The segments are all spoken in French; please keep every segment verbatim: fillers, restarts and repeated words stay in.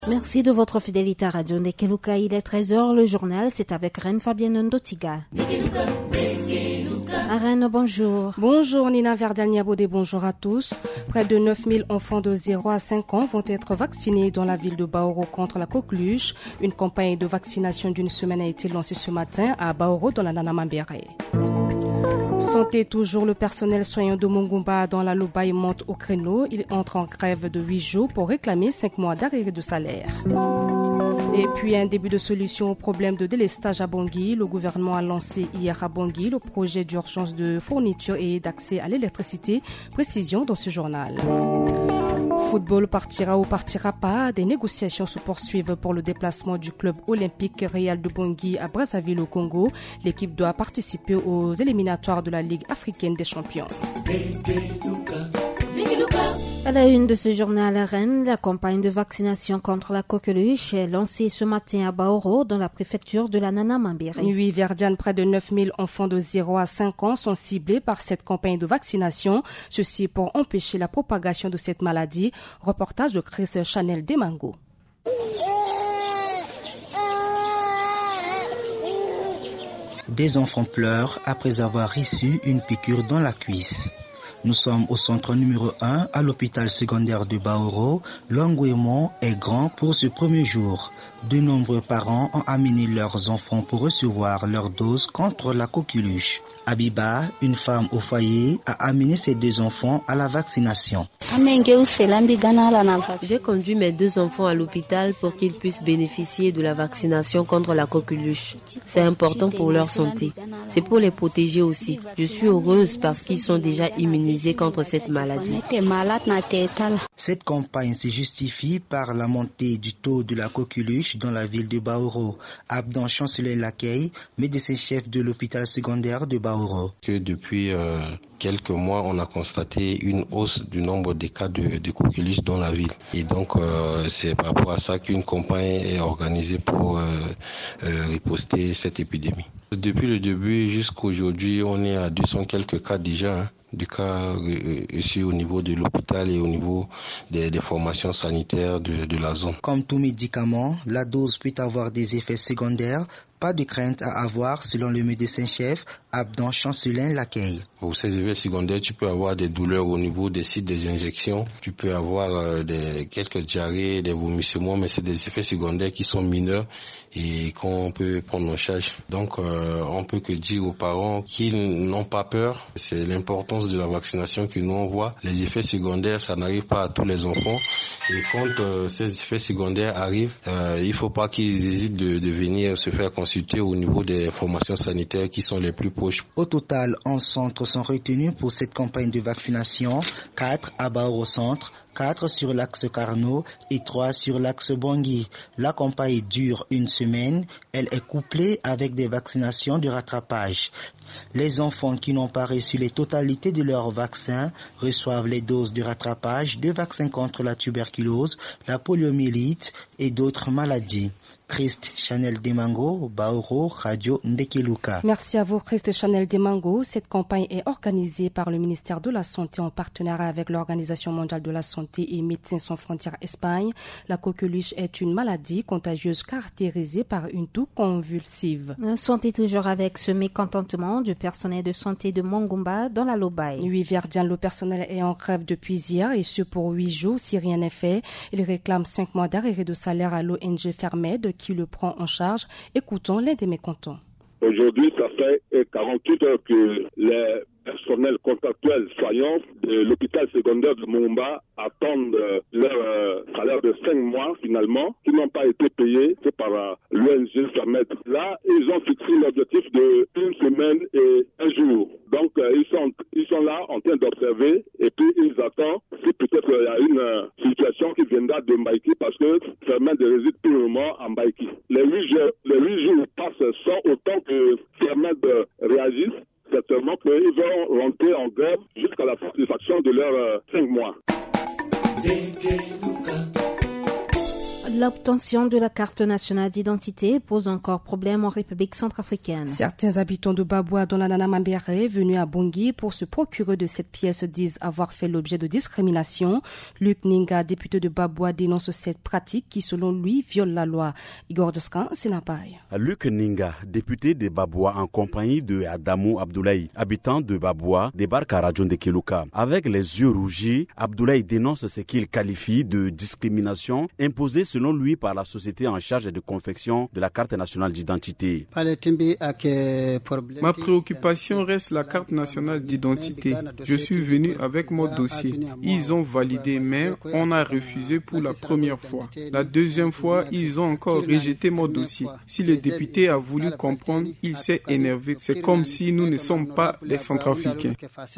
Merci de votre fidélité à Radio Ndekeluka. Il est treize heures, le journal, c'est avec Reine Fabienne Ndotiga. À Rennes, bonjour. Bonjour Nina Verdal-Niabodé, bonjour à tous. Près de neuf mille enfants de zéro à cinq ans vont être vaccinés dans la ville de Baoro contre la coqueluche. Une campagne de vaccination d'une semaine a été lancée ce matin à Baoro dans la Nana Mambéré. Santé toujours, le personnel soignant de Mongumba dans la Lobaye monte au créneau. Il entre en grève de huit jours pour réclamer cinq mois d'arrêt de salaire. Et puis un début de solution au problème de délestage à Bangui. Le gouvernement a lancé hier à Bangui le projet d'urgence de fourniture et d'accès à l'électricité. Précision dans ce journal. Football partira ou partira pas. Des négociations se poursuivent pour le déplacement du club olympique Real de Bangui à Brazzaville au Congo. L'équipe doit participer aux éliminatoires de la Ligue africaine des champions. À la une de ce journal à Rennes, la campagne de vaccination contre la coqueluche est lancée ce matin à Baoro dans la préfecture de la Nana Mambéré. Oui, Verdiane, près de neuf mille enfants de zéro à cinq ans sont ciblés par cette campagne de vaccination. Ceci pour empêcher la propagation de cette maladie. Reportage de Chris Chanel Demango. Des enfants pleurent après avoir reçu une piqûre dans la cuisse. Nous sommes au centre numéro un à l'hôpital secondaire de Baoro. L'engouement est grand pour ce premier jour. De nombreux parents ont amené leurs enfants pour recevoir leur dose contre la coqueluche. Abiba, une femme au foyer, a amené ses deux enfants à la vaccination. J'ai conduit mes deux enfants à l'hôpital pour qu'ils puissent bénéficier de la vaccination contre la coqueluche. C'est important pour leur santé. C'est pour les protéger aussi. Je suis heureuse parce qu'ils sont déjà immunisés contre cette maladie. Cette campagne se justifie par la montée du taux de la coqueluche dans la ville de Baoro. Abdan Chancelet Lakeille, médecin-chef de l'hôpital secondaire de Baoro. Que depuis euh, quelques mois, on a constaté une hausse du nombre de cas de, de coqueluche dans la ville. Et donc, euh, c'est par rapport à ça qu'une campagne est organisée pour euh, euh, riposter cette épidémie. Depuis le début jusqu'à aujourd'hui, on est à deux cents quelques cas déjà. Hein. Des cas ici au niveau de l'hôpital et au niveau des, des formations sanitaires de, de la zone. Comme tout médicament, la dose peut avoir des effets secondaires. Pas de crainte à avoir selon le médecin-chef Abdan Chancelin Lakeille. Pour ces effets secondaires, tu peux avoir des douleurs au niveau des sites des injections, tu peux avoir euh, des, quelques diarrhées, des vomissements, mais c'est des effets secondaires qui sont mineurs et qu'on peut prendre en charge. Donc euh, on peut que dire aux parents qu'ils n'ont pas peur. C'est l'importance de la vaccination que nous on voit. Les effets secondaires, ça n'arrive pas à tous les enfants. Et quand euh, ces effets secondaires arrivent, euh, il ne faut pas qu'ils hésitent de, de venir se faire consulter au niveau des formations sanitaires qui sont les plus proches. Au total, onze centres sont retenus pour cette campagne de vaccination, quatre à Baoro Centre, quatre sur l'axe Carnot et trois sur l'axe Bangui. La campagne dure une semaine. Elle est couplée avec des vaccinations de rattrapage. Les enfants qui n'ont pas reçu les totalités de leurs vaccins reçoivent les doses de rattrapage de vaccins contre la tuberculose, la poliomyélite et d'autres maladies. Christ Chanel Demango, Baoro, Radio Ndekeluka. Merci à vous, Christ Chanel Demango. Cette campagne est organisée par le ministère de la Santé en partenariat avec l'Organisation mondiale de la santé et Médecins sans frontières Espagne. La coqueluche est une maladie contagieuse caractérisée par une toux convulsive. Santé toujours avec ce mécontentement du personnel de santé de Mongumba dans la Lobaye. Oui, Verdiane, le personnel est en grève depuis hier et ce pour huit jours si rien n'est fait. Il réclame cinq mois d'arrêt de salaire à l'O N G Fermed qui le prend en charge. Écoutons l'un des mécontents. Aujourd'hui, ça fait quarante-huit heures que les personnels contractuels soignants de l'hôpital secondaire de Mongumba attendent leur euh, salaire de cinq mois finalement, qui n'ont pas été payés, c'est par euh, l'O N G Fermed. Là, ils ont fixé l'objectif de une semaine et un jour. Donc, euh, ils sont ils sont là en train d'observer et puis ils attendent si peut-être il y a une euh, situation qui viendra de Mbaïki parce que Fermed réside pour le moment en Mbaïki. Les huit jours, les huit jours passent sans autant que Fermed réagisse. Certainement qu'ils vont rentrer en grève jusqu'à la satisfaction de leurs euh, cinq mois. L'obtention de la carte nationale d'identité pose encore problème en République centrafricaine. Certains habitants de Baboua dans la Nana Mambere venus à Bangui pour se procurer de cette pièce disent avoir fait l'objet de discrimination. Luc Ninga, député de Baboua, dénonce cette pratique qui selon lui viole la loi. Igor Descan, Sénapaï. Luc Ninga, député de Baboua en compagnie de Adamou Abdoulaye, habitant de Baboua, débarque à Rajon de Kelouka. Avec les yeux rougis, Abdoulaye dénonce ce qu'il qualifie de discrimination imposée selon lui par la société en charge de confection de la carte nationale d'identité. Ma préoccupation reste la carte nationale d'identité. Je suis venu avec mon dossier. Ils ont validé, mais on a refusé pour la première fois. La deuxième fois, ils ont encore rejeté mon dossier. Si le député a voulu comprendre, il s'est énervé. C'est comme si nous ne sommes pas des Centrafricains.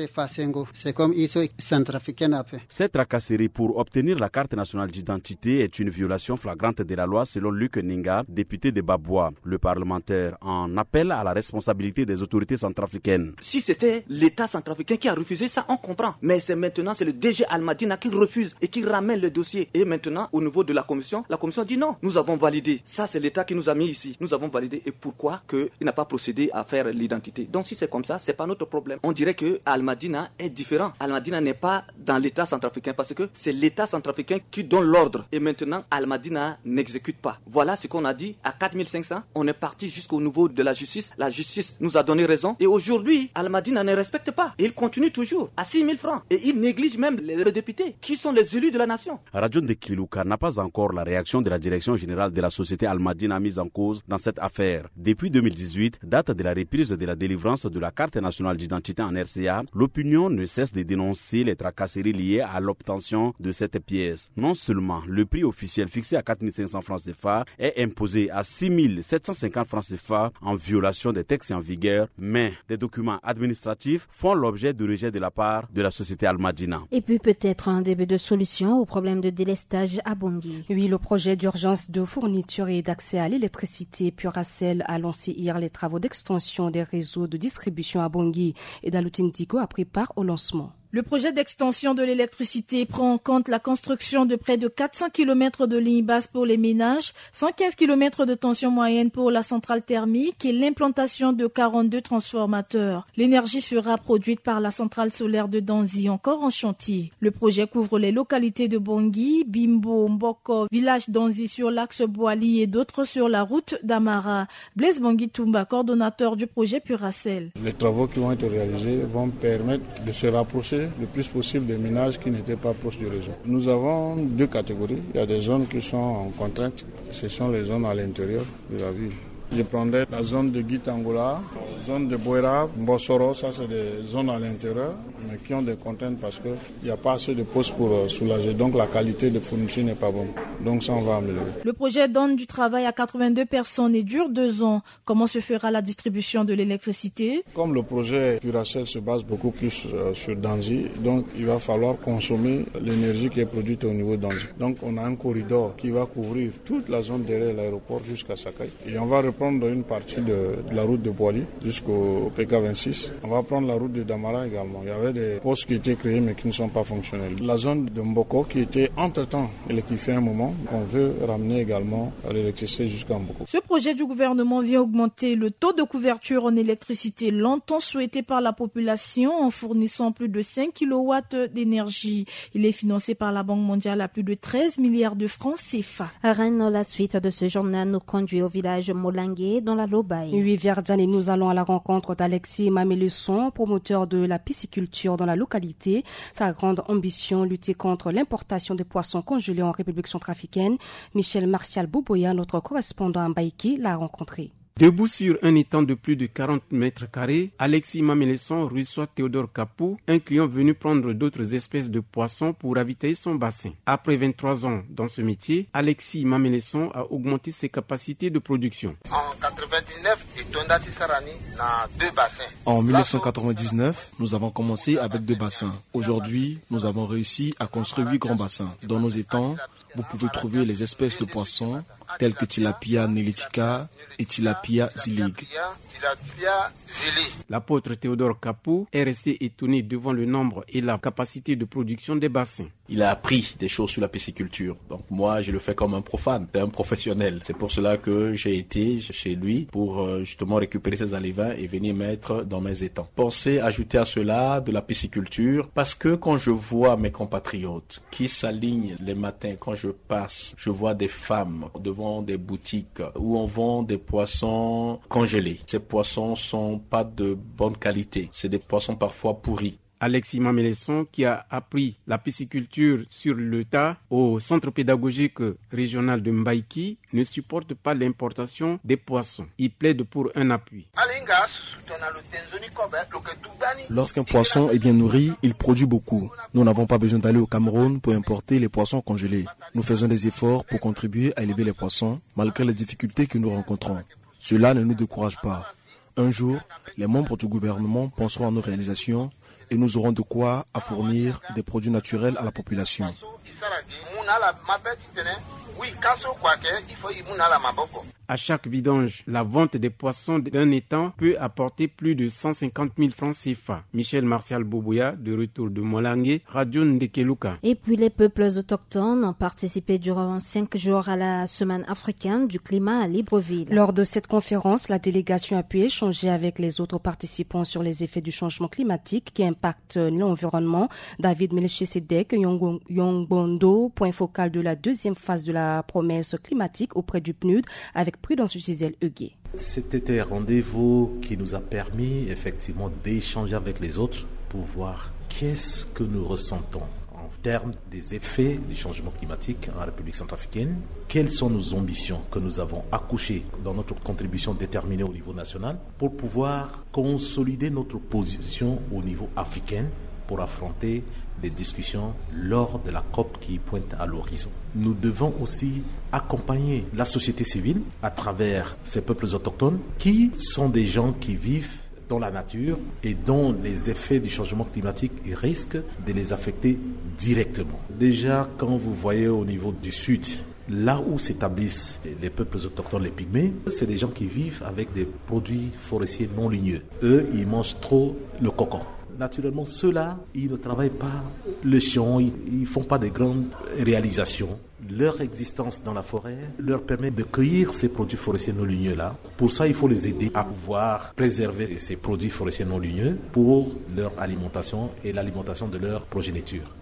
Cette tracasserie pour obtenir la carte nationale d'identité est une violation flagrante de la loi selon Luc Ninga, député de Baboua. Le parlementaire en appelle à la responsabilité des autorités centrafricaines. Si c'était l'État centrafricain qui a refusé ça, on comprend. Mais c'est maintenant, c'est le D G Al-Madina qui refuse et qui ramène le dossier. Et maintenant, au niveau de la commission, la commission dit non, nous avons validé. Ça, c'est l'État qui nous a mis ici. Nous avons validé. Et pourquoi qu'il n'a pas procédé à faire l'identité? Donc si c'est comme ça, c'est pas notre problème. On dirait que Al-Madina est différent. Al-Madina n'est pas dans l'État centrafricain parce que c'est l'État centrafricain qui donne l'ordre. Et maintenant, Al-Madina n'exécute pas. Voilà ce qu'on a dit. À quatre mille cinq cents, on est parti jusqu'au niveau de la justice. La justice nous a donné raison. Et aujourd'hui, Al-Madina ne respecte pas. Et il continue toujours à six mille francs. Et il néglige même les députés qui sont les élus de la nation. Rajon de Kelouka n'a pas encore la réaction de la direction générale de la société Al-Madina mise en cause dans cette affaire. Depuis deux mille dix-huit, date de la reprise de la délivrance de la carte nationale d'identité en R C A, l'opinion ne cesse de dénoncer les tracasseries liées à l'obtention de cette pièce. Non seulement le prix officiel fixé à quatre mille cinq cents francs C F A est imposé à six mille sept cent cinquante francs C F A en violation des textes en vigueur, mais des documents administratifs font l'objet de rejet de la part de la société Al-Madina. Et puis peut-être un début de solution au problème de délestage à Bangui. Oui, le projet d'urgence de fourniture et d'accès à l'électricité Puracell a lancé hier les travaux d'extension des réseaux de distribution à Bangui et Daloutin Tigo a pris part au lancement. Le projet d'extension de l'électricité prend en compte la construction de près de quatre cents kilomètres de lignes basses pour les ménages, cent quinze kilomètres de tension moyenne pour la centrale thermique et l'implantation de quarante-deux transformateurs. L'énergie sera produite par la centrale solaire de Danzi, encore en chantier. Le projet couvre les localités de Bangui, Bimbo, Mboko, village Danzi sur l'axe Boali et d'autres sur la route d'Amara. Blaise Bangui Toumba, coordonnateur du projet Puracell. Les travaux qui vont être réalisés vont permettre de se rapprocher le plus possible des ménages qui n'étaient pas proches du réseau. Nous avons deux catégories. Il y a des zones qui sont en contrainte. Ce sont les zones à l'intérieur de la ville. Je prendrais la zone de Guitangola, la zone de Boera, Mbosoro, ça c'est des zones à l'intérieur, mais qui ont des contraintes parce qu'il n'y a pas assez de postes pour euh, soulager. Donc la qualité de fourniture n'est pas bonne. Donc ça, on va améliorer. Le projet donne du travail à quatre-vingt-deux personnes et dure deux ans. Comment se fera la distribution de l'électricité? Comme le projet Puracell se base beaucoup plus euh, sur Danzi, donc il va falloir consommer l'énergie qui est produite au niveau de Danzi. Donc on a un corridor qui va couvrir toute la zone derrière l'aéroport jusqu'à Sakai. Et on va reprendre une partie de, de la route de Boali jusqu'au P K vingt-six. On va prendre la route de Damara également. Il y avait des postes qui étaient créés mais qui ne sont pas fonctionnels. La zone de Mboko qui était entre-temps électrifiée un moment, qu'on veut ramener également à l'électricité jusqu'à Mboko. Ce projet du gouvernement vient augmenter le taux de couverture en électricité longtemps souhaité par la population en fournissant plus de cinq kilowatts d'énergie. Il est financé par la Banque mondiale à plus de treize milliards de francs C F A. À Rennes, la suite de ce journal nous conduit au village Molang dans la Lobaye. Oui, Verdjane, nous allons à la rencontre d'Alexis Mamelesson, promoteur de la pisciculture dans la localité. Sa grande ambition, lutter contre l'importation des poissons congelés en République centrafricaine. Michel Martial Bouboya, notre correspondant à Mbaïki, l'a rencontré. Debout sur un étang de plus de quarante mètres carrés, Alexis Mamelesson reçoit Théodore Capou, un client venu prendre d'autres espèces de poissons pour ravitailler son bassin. Après vingt-trois ans dans ce métier, Alexis Mamelesson a augmenté ses capacités de production. En quatre-vingt-dix En mille neuf cent quatre-vingt-dix-neuf, nous avons commencé avec deux bassins. Aujourd'hui, nous avons réussi à construire huit grands bassins. Dans nos étangs, vous pouvez trouver les espèces de poissons telles que Tilapia nelitica et Tilapia zilig. L'apôtre Théodore Kapou est resté étonné devant le nombre et la capacité de production des bassins. Il a appris des choses sur la pisciculture. Donc moi, je le fais comme un profane, un professionnel. C'est pour cela que j'ai été chez lui pour justement récupérer ces alevins et venir mettre dans mes étangs. Pensez ajouter à cela de la pisciculture parce que quand je vois mes compatriotes qui s'alignent les matins, quand je passe, je vois des femmes devant des boutiques où on vend des poissons congelés. Ces poissons sont pas de bonne qualité. C'est des poissons parfois pourris. Alexis Mamélesson, qui a appris la pisciculture sur le tas au centre pédagogique régional de Mbaïki, ne supporte pas l'importation des poissons. Il plaide pour un appui. Lorsqu'un poisson est bien nourri, il produit beaucoup. Nous n'avons pas besoin d'aller au Cameroun pour importer les poissons congelés. Nous faisons des efforts pour contribuer à élever les poissons, malgré les difficultés que nous rencontrons. Cela ne nous décourage pas. Un jour, les membres du gouvernement penseront à nos réalisations et nous aurons de quoi à fournir des produits naturels à la population. À chaque vidange, la vente des poissons d'un étang peut apporter plus de cent cinquante mille francs C F A. Michel Martial Boboya, de retour de Molangué, Radio Ndekeluka. Et puis les peuples autochtones ont participé durant cinq jours à la semaine africaine du climat à Libreville. Lors de cette conférence, la délégation a pu échanger avec les autres participants sur les effets du changement climatique qui impactent l'environnement. David Melchisedek Yongbondo, point focal de la deuxième phase de la promesse climatique auprès du P N U D, avec Prudence Gisèle Huguet. C'était un rendez-vous qui nous a permis effectivement d'échanger avec les autres pour voir qu'est-ce que nous ressentons en termes des effets du changement climatique en République centrafricaine, quelles sont nos ambitions que nous avons accouchées dans notre contribution déterminée au niveau national pour pouvoir consolider notre position au niveau africain pour affronter les discussions lors de la COP qui pointe à l'horizon. Nous devons aussi accompagner la société civile à travers ces peuples autochtones qui sont des gens qui vivent dans la nature et dont les effets du changement climatique risquent de les affecter directement. Déjà, quand vous voyez au niveau du sud, là où s'établissent les peuples autochtones, les pygmées, c'est des gens qui vivent avec des produits forestiers non ligneux. Eux, ils mangent trop le coco. Naturellement, ceux-là, ils ne travaillent pas le champ, ils ne font pas de grandes réalisations. Leur existence dans la forêt leur permet de cueillir ces produits forestiers non ligneux-là. Pour ça, il faut les aider à pouvoir préserver ces produits forestiers non ligneux pour leur alimentation et l'alimentation de leur progéniture.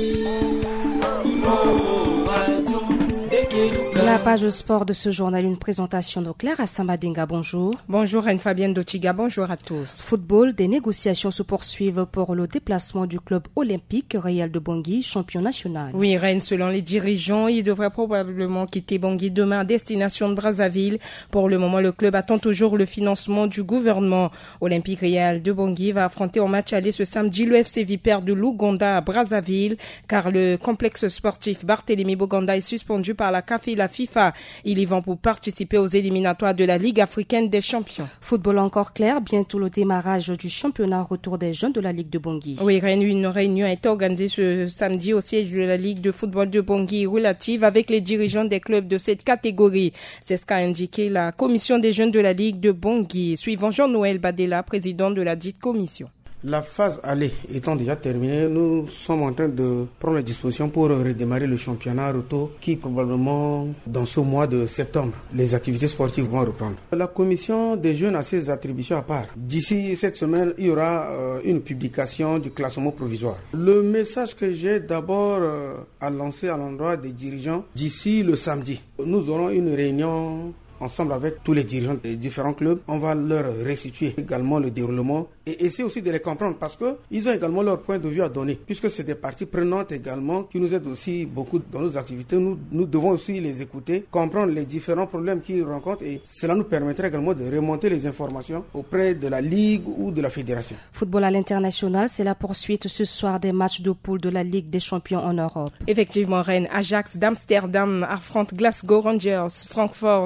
La page sport de ce journal, une présentation de Clara Sambadinga, bonjour. Bonjour Anne-Fabienne Dochiga, bonjour à tous. Football, des négociations se poursuivent pour le déplacement du club olympique Real de Bangui, champion national. Oui, Rennes, selon les dirigeants, il devrait probablement quitter Bangui demain à destination de Brazzaville. Pour le moment, le club attend toujours le financement du gouvernement. Olympique Real de Bangui va affronter en match aller ce samedi le F C Vipère de l'Ouganda à Brazzaville, car le complexe sportif Barthélemy Boganda est suspendu par la C A F et la FIFA. Ils y vont pour participer aux éliminatoires de la Ligue africaine des champions. Football encore clair, bientôt le démarrage du championnat retour des jeunes de la Ligue de Bangui. Oui, une réunion a été organisée ce samedi au siège de la Ligue de football de Bangui relative avec les dirigeants des clubs de cette catégorie. C'est ce qu'a indiqué la commission des jeunes de la Ligue de Bangui, suivant Jean-Noël Badela, président de la dite commission. La phase aller étant déjà terminée, nous sommes en train de prendre les dispositions pour redémarrer le championnat retour qui probablement dans ce mois de septembre, les activités sportives vont reprendre. La commission des jeunes a ses attributions à part. D'ici cette semaine, il y aura euh, une publication du classement provisoire. Le message que j'ai d'abord euh, à lancer à l'endroit des dirigeants, d'ici le samedi, nous aurons une réunion ensemble avec tous les dirigeants des différents clubs. On va leur restituer également le déroulement et essayer aussi de les comprendre parce qu'ils ont également leur point de vue à donner puisque c'est des parties prenantes également qui nous aident aussi beaucoup dans nos activités. Nous, nous devons aussi les écouter, comprendre les différents problèmes qu'ils rencontrent et cela nous permettra également de remonter les informations auprès de la Ligue ou de la Fédération. Football à l'international, c'est la poursuite ce soir des matchs de poule de la Ligue des champions en Europe. Effectivement, Rennes, Ajax d'Amsterdam affronte Glasgow Rangers, Francfort Sporting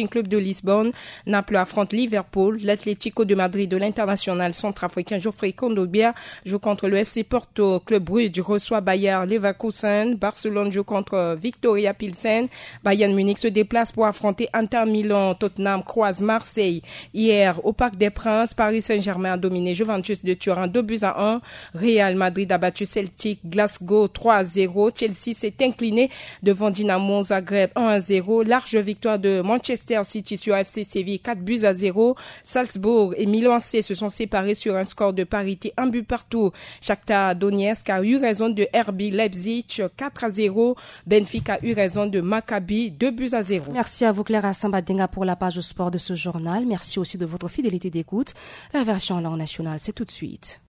Sporting Club de Lisbonne. Naples affronte Liverpool. L'Atlético de Madrid de l'international centrafricain Geoffrey Kondogbia joue contre le F C Porto. Club Brugge reçoit Bayer Leverkusen. Barcelone joue contre Victoria Pilsen. Bayern Munich se déplace pour affronter Inter Milan. Tottenham croise Marseille. Hier, au Parc des Princes, Paris Saint-Germain a dominé Juventus de Turin deux buts à un. Real Madrid a battu Celtic Glasgow trois à zéro. Chelsea s'est incliné devant Dynamo Zagreb un à zéro. Large victoire de Manchester City sur F C Séville quatre buts à zéro. Salzbourg et Milan A C se sont séparés sur un score de parité un but partout. Shakhtar Donetsk a eu raison de R B Leipzig quatre à zéro. Benfica a eu raison de Maccabi deux buts à zéro. Merci à vous Clara Sambadenga pour la page sport de ce journal. Merci aussi de votre fidélité d'écoute. La version en langue nationale, c'est tout de suite.